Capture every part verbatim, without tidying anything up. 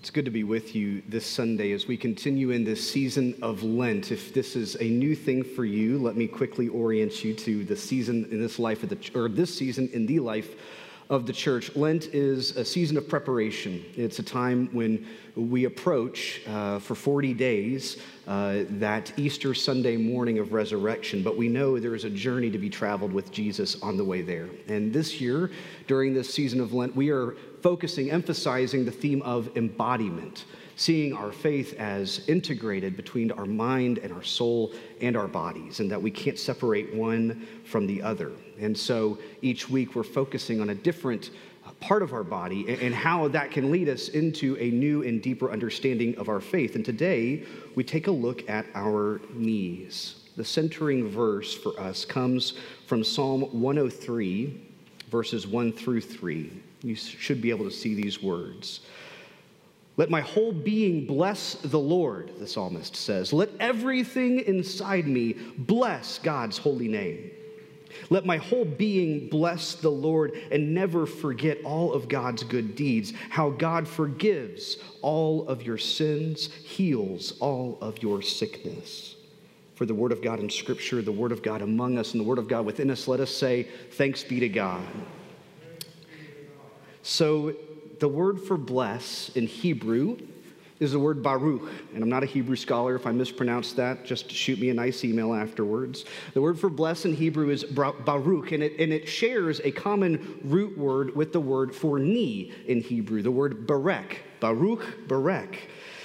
It's good to be with you this Sunday as we continue in this season of Lent. If this is a new thing for you, let me quickly orient you to the season in this life of the or this season in the life of the church. Lent is a season of preparation. It's a time when we approach uh, for forty days uh, that Easter Sunday morning of resurrection, but we know there is a journey to be traveled with Jesus on the way there. And this year, during this season of Lent, we are focusing, emphasizing the theme of embodiment, seeing our faith as integrated between our mind and our soul and our bodies, and that we can't separate one from the other. And so each week we're focusing on a different part of our body and how that can lead us into a new and deeper understanding of our faith. And today we take a look at our knees. The centering verse for us comes from Psalm one oh three, verses one through three. You should be able to see these words. Let my whole being bless the Lord, the psalmist says. Let everything inside me bless God's holy name. Let my whole being bless the Lord and never forget all of God's good deeds, how God forgives all of your sins, heals all of your sickness. For the word of God in Scripture, the word of God among us, and the word of God within us, let us say, thanks be to God. So the word for bless in Hebrew is the word baruch, and I'm not a Hebrew scholar. If I mispronounce that, just shoot me a nice email afterwards. The word for bless in Hebrew is baruch, and it, and it shares a common root word with the word for knee in Hebrew, the word barek, baruch, barek.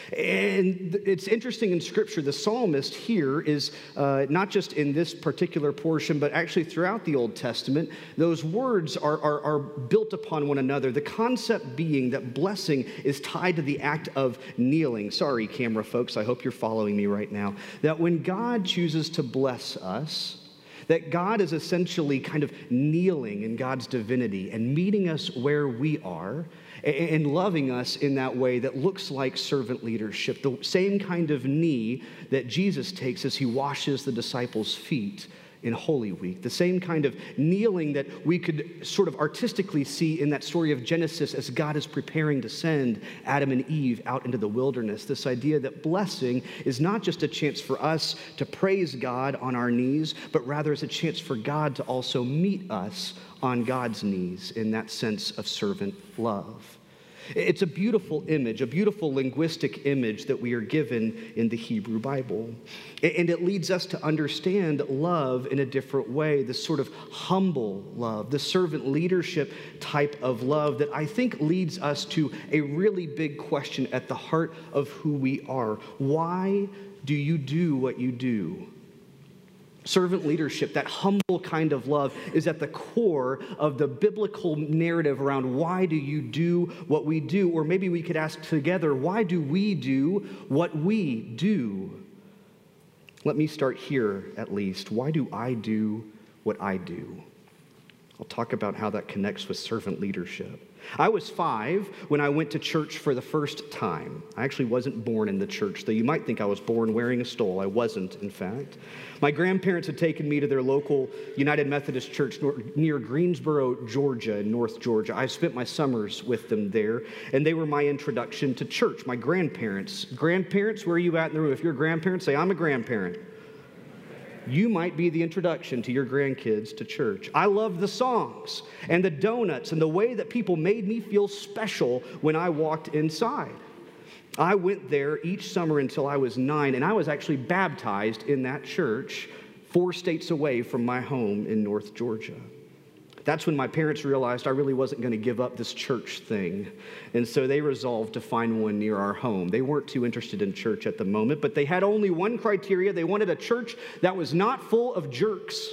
And it's interesting in Scripture, the psalmist here is uh, not just in this particular portion, but actually throughout the Old Testament, those words are, are, are built upon one another. The concept being that blessing is tied to the act of kneeling. Sorry, camera folks, I hope you're following me right now. That when God chooses to bless us, that God is essentially kind of kneeling in God's divinity and meeting us where we are and loving us in that way that looks like servant leadership, the same kind of knee that Jesus takes as he washes the disciples' feet in Holy Week, the same kind of kneeling that we could sort of artistically see in that story of Genesis as God is preparing to send Adam and Eve out into the wilderness. This idea that blessing is not just a chance for us to praise God on our knees, but rather is a chance for God to also meet us on God's knees in that sense of servant love. It's a beautiful image, a beautiful linguistic image that we are given in the Hebrew Bible. And it leads us to understand love in a different way, this sort of humble love, the servant leadership type of love that I think leads us to a really big question at the heart of who we are. Why do you do what you do? Servant leadership, that humble kind of love, is at the core of the biblical narrative around why do you do what we do? Or maybe we could ask together, why do we do what we do? Let me start here at least. Why do I do what I do? I'll talk about how that connects with servant leadership. I was five when I went to church for the first time. I actually wasn't born in the church, though you might think I was born wearing a stole. I wasn't, in fact. My grandparents had taken me to their local United Methodist Church near Greensboro, Georgia, in North Georgia. I spent my summers with them there, and they were my introduction to church. My grandparents. Grandparents, where are you at in the room? If you're a grandparent, say, I'm a grandparent. You might be the introduction to your grandkids to church. I loved the songs and the donuts and the way that people made me feel special when I walked inside. I went there each summer until I was nine, and I was actually baptized in that church four states away from my home in North Georgia. That's when my parents realized I really wasn't going to give up this church thing. And so they resolved to find one near our home. They weren't too interested in church at the moment, but they had only one criteria. They wanted a church that was not full of jerks.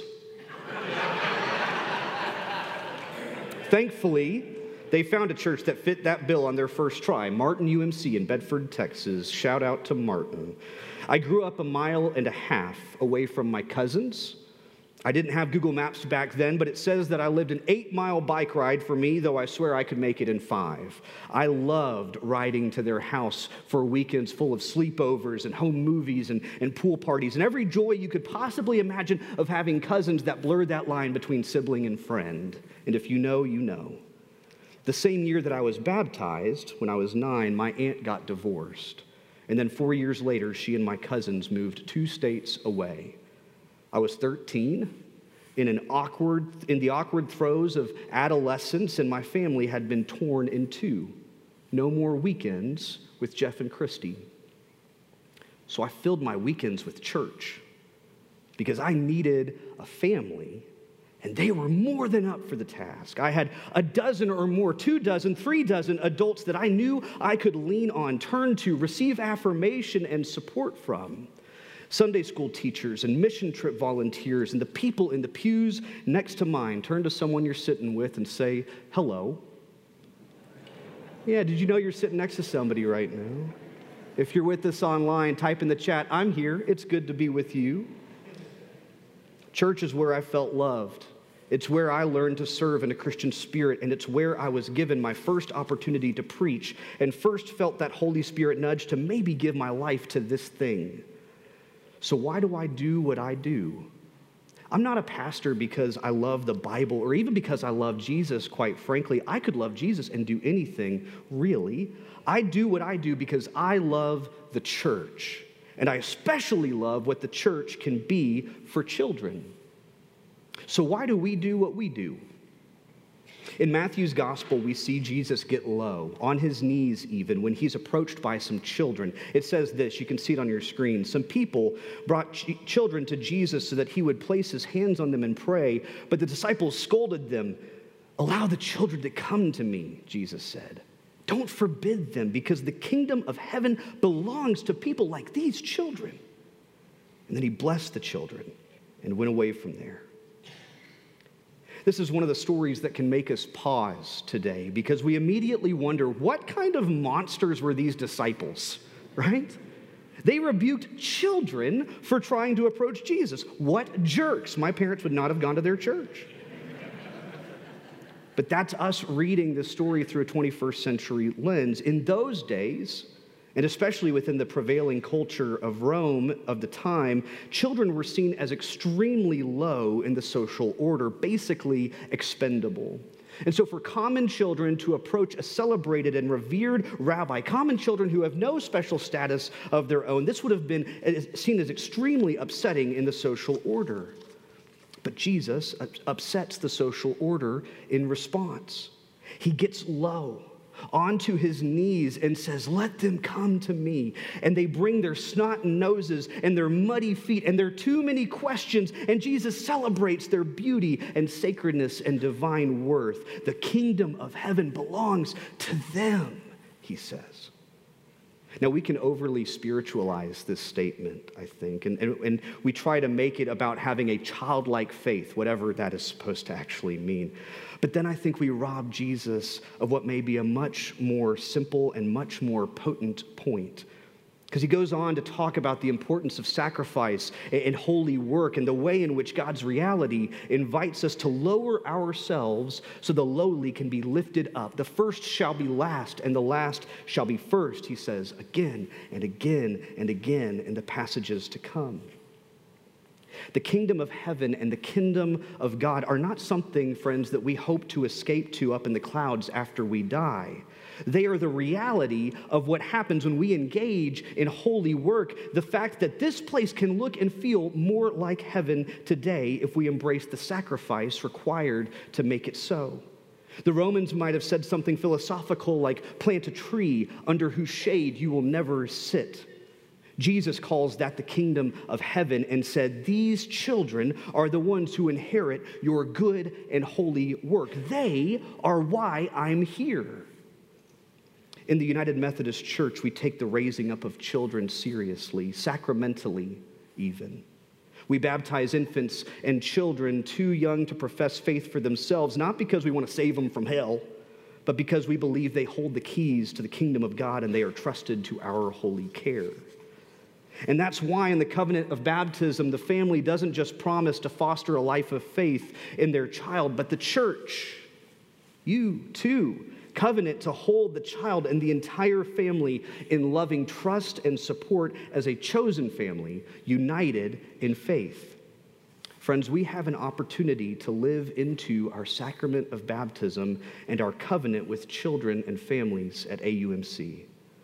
Thankfully, they found a church that fit that bill on their first try, Martin U M C in Bedford, Texas. Shout out to Martin. I grew up a mile and a half away from my cousins. I didn't have Google Maps back then, but it says that I lived an eight-mile bike ride for me, though I swear I could make it in five. I loved riding to their house for weekends full of sleepovers and home movies and, and pool parties and every joy you could possibly imagine of having cousins that blurred that line between sibling and friend. And if you know, you know. The same year that I was baptized, when I was nine, my aunt got divorced. And then four years later, she and my cousins moved two states away. I was thirteen, in an awkward, in the awkward throes of adolescence, and my family had been torn in two. No more weekends with Jeff and Christy. So I filled my weekends with church because I needed a family, and they were more than up for the task. I had a dozen or more, two dozen, three dozen adults that I knew I could lean on, turn to, receive affirmation and support from. Sunday school teachers and mission trip volunteers and the people in the pews next to mine. Turn to someone you're sitting with and say, hello. Yeah, did you know you're sitting next to somebody right now? If you're with us online, type in the chat, I'm here. It's good to be with you. Church is where I felt loved. It's where I learned to serve in a Christian spirit, and it's where I was given my first opportunity to preach and first felt that Holy Spirit nudge to maybe give my life to this thing. So why do I do what I do? I'm not a pastor because I love the Bible or even because I love Jesus, quite frankly. I could love Jesus and do anything, really. I do what I do because I love the church. And I especially love what the church can be for children. So why do we do what we do? In Matthew's gospel, we see Jesus get low, on his knees even, when he's approached by some children. It says this, you can see it on your screen. Some people brought ch- children to Jesus so that he would place his hands on them and pray, but the disciples scolded them. Allow the children to come to me, Jesus said. Don't forbid them, because the kingdom of heaven belongs to people like these children. And then he blessed the children and went away from there. This is one of the stories that can make us pause today because we immediately wonder, what kind of monsters were these disciples, right? They rebuked children for trying to approach Jesus. What jerks. My parents would not have gone to their church. But that's us reading this story through a twenty-first century lens. In those days, and especially within the prevailing culture of Rome of the time, children were seen as extremely low in the social order, basically expendable. And so for common children to approach a celebrated and revered rabbi, common children who have no special status of their own, this would have been seen as extremely upsetting in the social order. But Jesus upsets the social order in response. He gets low onto his knees and says, let them come to me. And they bring their snot noses and their muddy feet and their too many questions. And Jesus celebrates their beauty and sacredness and divine worth. The kingdom of heaven belongs to them, he says. Now, we can overly spiritualize this statement, I think, and, and, and we try to make it about having a childlike faith, whatever that is supposed to actually mean. But then I think we rob Jesus of what may be a much more simple and much more potent point. Because he goes on to talk about the importance of sacrifice and holy work and the way in which God's reality invites us to lower ourselves so the lowly can be lifted up. The first shall be last and the last shall be first, he says again and again and again in the passages to come. The kingdom of heaven and the kingdom of God are not something, friends, that we hope to escape to up in the clouds after we die. They are the reality of what happens when we engage in holy work, the fact that this place can look and feel more like heaven today if we embrace the sacrifice required to make it so. The Romans might have said something philosophical like, plant a tree under whose shade you will never sit. Jesus calls that the kingdom of heaven and said, these children are the ones who inherit your good and holy work. They are why I'm here. In the United Methodist Church, we take the raising up of children seriously, sacramentally even. We baptize infants and children too young to profess faith for themselves, not because we want to save them from hell, but because we believe they hold the keys to the kingdom of God and they are trusted to our holy care. And that's why in the covenant of baptism, the family doesn't just promise to foster a life of faith in their child, but the church, you too, covenant to hold the child and the entire family in loving trust and support as a chosen family, united in faith. Friends, we have an opportunity to live into our sacrament of baptism and our covenant with children and families at A U M C.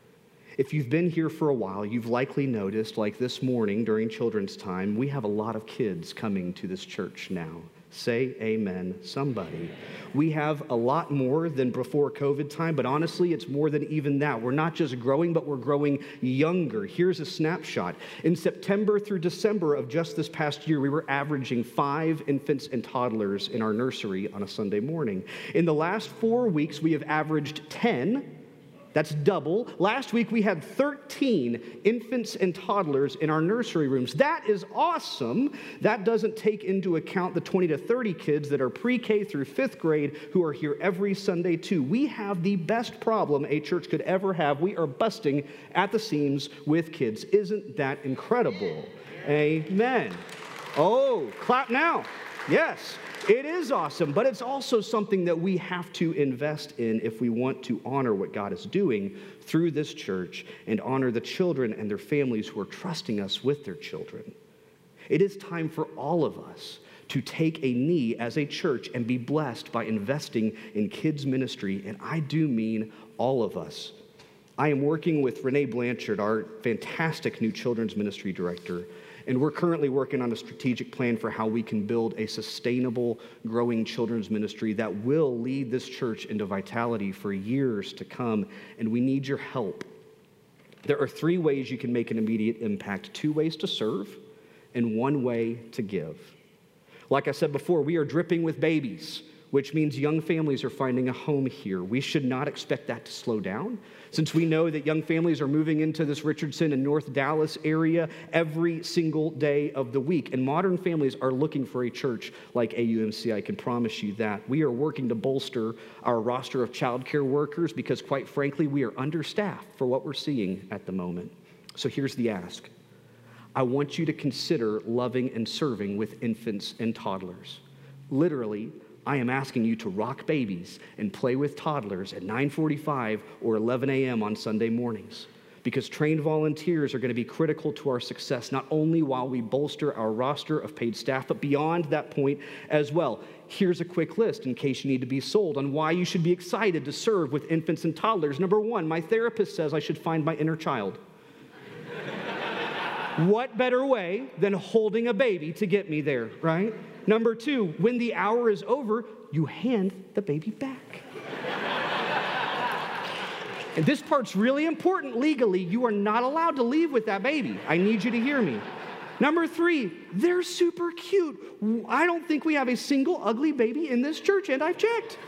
If you've been here for a while, you've likely noticed, like this morning during children's time, we have a lot of kids coming to this church now. Say amen, somebody. We have a lot more than before COVID time, but honestly, it's more than even that. We're not just growing, but we're growing younger. Here's a snapshot. In September through December of just this past year, we were averaging five infants and toddlers in our nursery on a Sunday morning. In the last four weeks, we have averaged ten. That's double. Last week, we had thirteen infants and toddlers in our nursery rooms. That is awesome. That doesn't take into account the twenty to thirty kids that are pre-K through fifth grade who are here every Sunday, too. We have the best problem a church could ever have. We are busting at the seams with kids. Isn't that incredible? Amen. Oh, clap now. Yes. It is awesome, but it's also something that we have to invest in if we want to honor what God is doing through this church and honor the children and their families who are trusting us with their children. It is time for all of us to take a knee as a church and be blessed by investing in kids ministry, and I do mean all of us. I am working with Renee Blanchard, our fantastic new children's ministry director, and we're currently working on a strategic plan for how we can build a sustainable, growing children's ministry that will lead this church into vitality for years to come, and we need your help. There are three ways you can make an immediate impact: two ways to serve and one way to give. Like I said before, we are dripping with babies, which means young families are finding a home here. We should not expect that to slow down, since we know that young families are moving into this Richardson and North Dallas area every single day of the week. And modern families are looking for a church like A U M C, I can promise you that. We are working to bolster our roster of childcare workers because, quite frankly, we are understaffed for what we're seeing at the moment. So here's the ask. I want you to consider loving and serving with infants and toddlers. Literally, I am asking you to rock babies and play with toddlers at nine forty-five or eleven a.m. on Sunday mornings, because trained volunteers are going to be critical to our success, not only while we bolster our roster of paid staff, but beyond that point as well. Here's a quick list in case you need to be sold on why you should be excited to serve with infants and toddlers. Number one, my therapist says I should find my inner child. What better way than holding a baby to get me there, right? Number two, when the hour is over, you hand the baby back. And this part's really important legally. You are not allowed to leave with that baby. I need you to hear me. Number three, they're super cute. I don't think we have a single ugly baby in this church, and I've checked.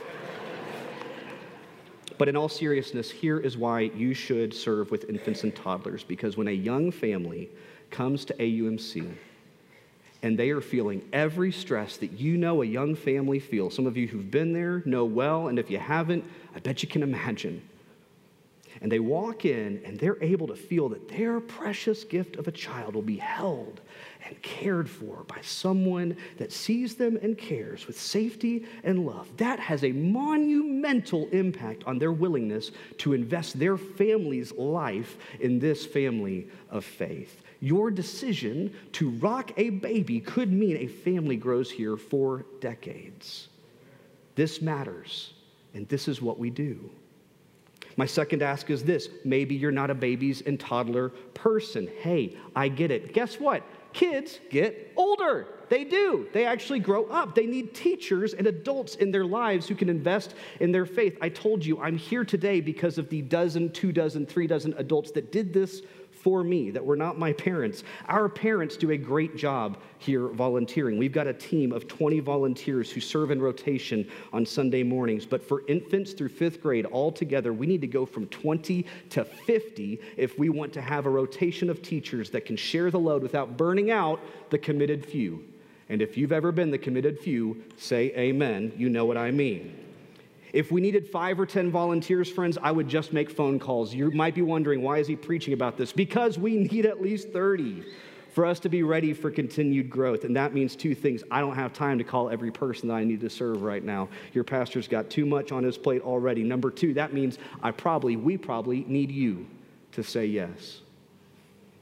But in all seriousness, here is why you should serve with infants and toddlers, because when a young family comes to A U M C and they are feeling every stress that you know a young family feels, some of you who've been there know well, and if you haven't, I bet you can imagine. And they walk in and they're able to feel that their precious gift of a child will be held and cared for by someone that sees them and cares with safety and love. That has a monumental impact on their willingness to invest their family's life in this family of faith. Your decision to rock a baby could mean a family grows here for decades. This matters, and this is what we do. My second ask is this: maybe you're not a babies and toddler person. Hey, I get it. Guess what? Kids get older. They do. They actually grow up. They need teachers and adults in their lives who can invest in their faith. I told you I'm here today because of the dozen, two dozen, three dozen adults that did this for me, that were not my parents. Our parents do a great job here volunteering. We've got a team of twenty volunteers who serve in rotation on Sunday mornings. But for infants through fifth grade altogether, we need to go from twenty to fifty if we want to have a rotation of teachers that can share the load without burning out the committed few. And if you've ever been the committed few, say amen. You know what I mean. If we needed five or ten volunteers, friends, I would just make phone calls. You might be wondering, why is he preaching about this? Because we need at least thirty for us to be ready for continued growth. And that means two things. I don't have time to call every person that I need to serve right now. Your pastor's got too much on his plate already. Number two, that means I probably, we probably need you to say yes.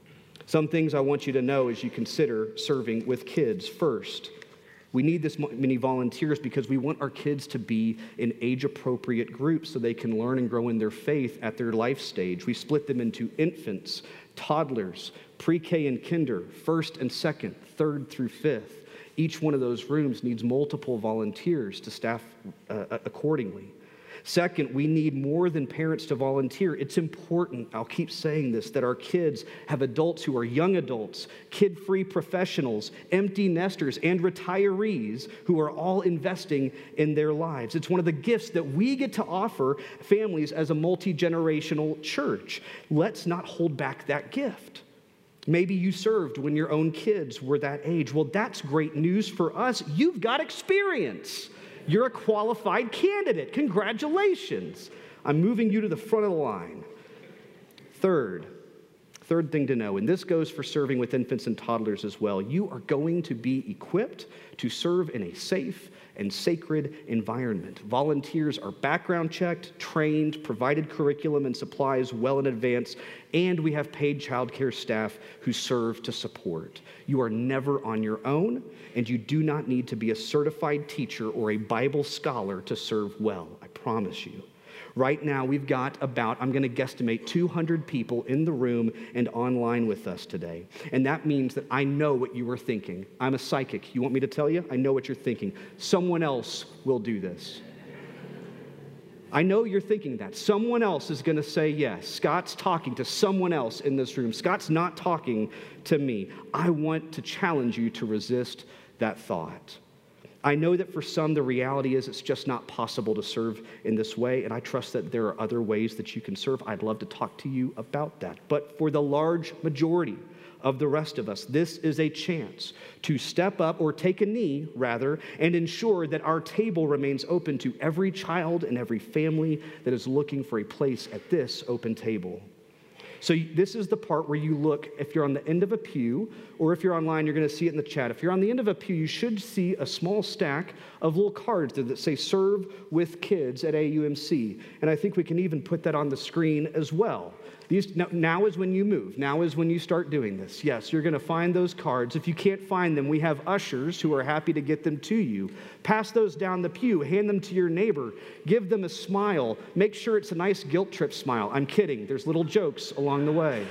Some things I want you to know as you consider serving with kids. First, we need this many volunteers because we want our kids to be in age-appropriate groups so they can learn and grow in their faith at their life stage. We split them into infants, toddlers, pre-K and kinder, first and second, third through fifth. Each one of those rooms needs multiple volunteers to staff uh, accordingly. Second, we need more than parents to volunteer. It's important, I'll keep saying this, that our kids have adults who are young adults, kid-free professionals, empty nesters, and retirees who are all investing in their lives. It's one of the gifts that we get to offer families as a multi-generational church. Let's not hold back that gift. Maybe you served when your own kids were that age. Well, that's great news for us. You've got experience. You're a qualified candidate. Congratulations. I'm moving you to the front of the line. Third, third thing to know, and this goes for serving with infants and toddlers as well, you are going to be equipped to serve in a safe and sacred environment. Volunteers are background checked, trained, provided curriculum and supplies well in advance, and we have paid childcare staff who serve to support. You are never on your own, and you do not need to be a certified teacher or a Bible scholar to serve well, I promise you. Right now, we've got about, I'm going to guesstimate, two hundred people in the room and online with us today. And that means that I know what you were thinking. I'm a psychic. You want me to tell you? I know what you're thinking. Someone else will do this. I know you're thinking that. Someone else is going to say yes. Scott's talking to someone else in this room. Scott's not talking to me. I want to challenge you to resist that thought. I know that for some, the reality is it's just not possible to serve in this way, and I trust that there are other ways that you can serve. I'd love to talk to you about that. But for the large majority of the rest of us, this is a chance to step up, or take a knee, rather, and ensure that our table remains open to every child and every family that is looking for a place at this open table. So this is the part where you look, if you're on the end of a pew, or if you're online, you're going to see it in the chat. If you're on the end of a pew, you should see a small stack of little cards that say Serve with Kids at A U M C. And I think we can even put that on the screen as well. These, now, now is when you move. Now is when you start doing this. Yes, you're going to find those cards. If you can't find them, we have ushers who are happy to get them to you. Pass those down the pew. Hand them to your neighbor. Give them a smile. Make sure it's a nice guilt trip smile. I'm kidding. There's little jokes along the way.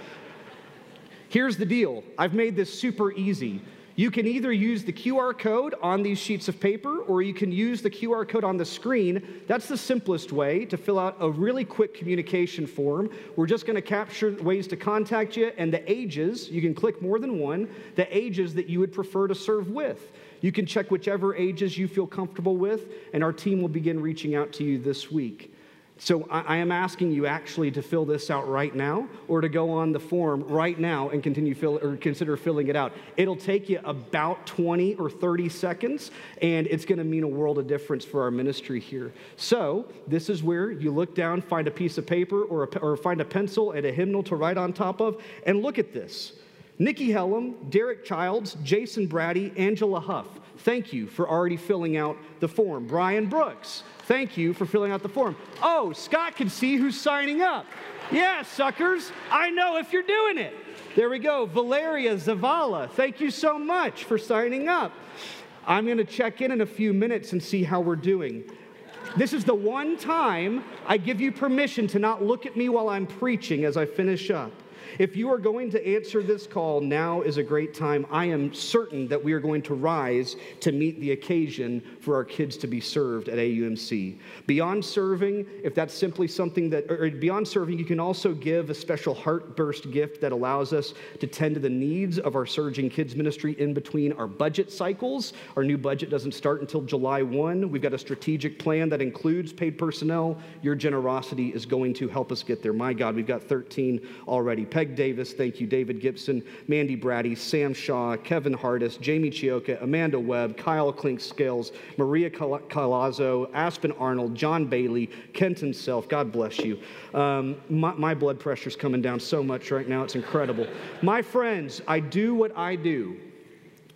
Here's the deal. I've made this super easy. You can either use the Q R code on these sheets of paper, or you can use the Q R code on the screen. That's the simplest way to fill out a really quick communication form. We're just going to capture ways to contact you and the ages. You can click more than one, the ages that you would prefer to serve with. You can check whichever ages you feel comfortable with, and our team will begin reaching out to you this week. So I am asking you actually to fill this out right now, or to go on the form right now and continue fill or consider filling it out. It'll take you about twenty or thirty seconds, and it's going to mean a world of difference for our ministry here. So this is where you look down, find a piece of paper, or, a, or find a pencil and a hymnal to write on top of, and look at this. Nikki Hellum, Derek Childs, Jason Brady, Angela Huff, thank you for already filling out the form. Brian Brooks, thank you for filling out the form. Oh, Scott can see who's signing up. Yeah, suckers, I know if you're doing it. There we go. Valeria Zavala, thank you so much for signing up. I'm going to check in in a few minutes and see how we're doing. This is the one time I give you permission to not look at me while I'm preaching as I finish up. If you are going to answer this call, now is a great time. I am certain that we are going to rise to meet the occasion for our kids to be served at A U M C. Beyond serving, if that's simply something that, or beyond serving, you can also give a special heartburst gift that allows us to tend to the needs of our surging kids ministry in between our budget cycles. Our new budget doesn't start until July first. We've got a strategic plan that includes paid personnel. Your generosity is going to help us get there. My God, we've got thirteen already. Peg Davis, thank you. David Gibson, Mandy Brady, Sam Shaw, Kevin Hardis, Jamie Chioka, Amanda Webb, Kyle Klink-Scales, Maria Calazzo, Aspen Arnold, John Bailey, Kenton Self. God bless you. Um, my, my blood pressure's coming down so much right now. It's incredible. My friends, I do what I do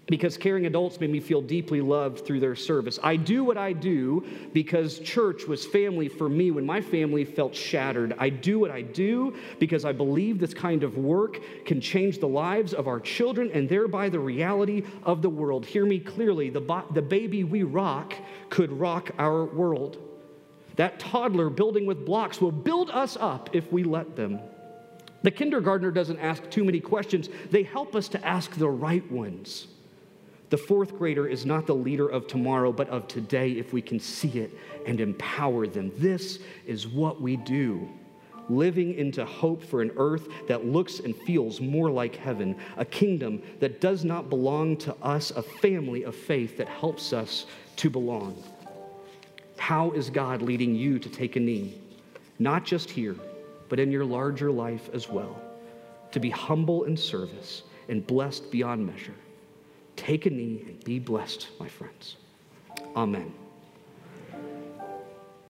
because caring adults made me feel deeply loved through their service. I do what I do because church was family for me when my family felt shattered. I do what I do because I believe this kind of work can change the lives of our children and thereby the reality of the world. Hear me clearly, the, bo- the baby we rock could rock our world. That toddler building with blocks will build us up if we let them. The kindergartner doesn't ask too many questions. They help us to ask the right ones. The fourth grader is not the leader of tomorrow, but of today if we can see it and empower them. This is what we do, living into hope for an earth that looks and feels more like heaven, a kingdom that does not belong to us, a family of faith that helps us to belong. How is God leading you to take a knee, not just here, but in your larger life as well, to be humble in service and blessed beyond measure? Take a knee and be blessed, my friends. Amen.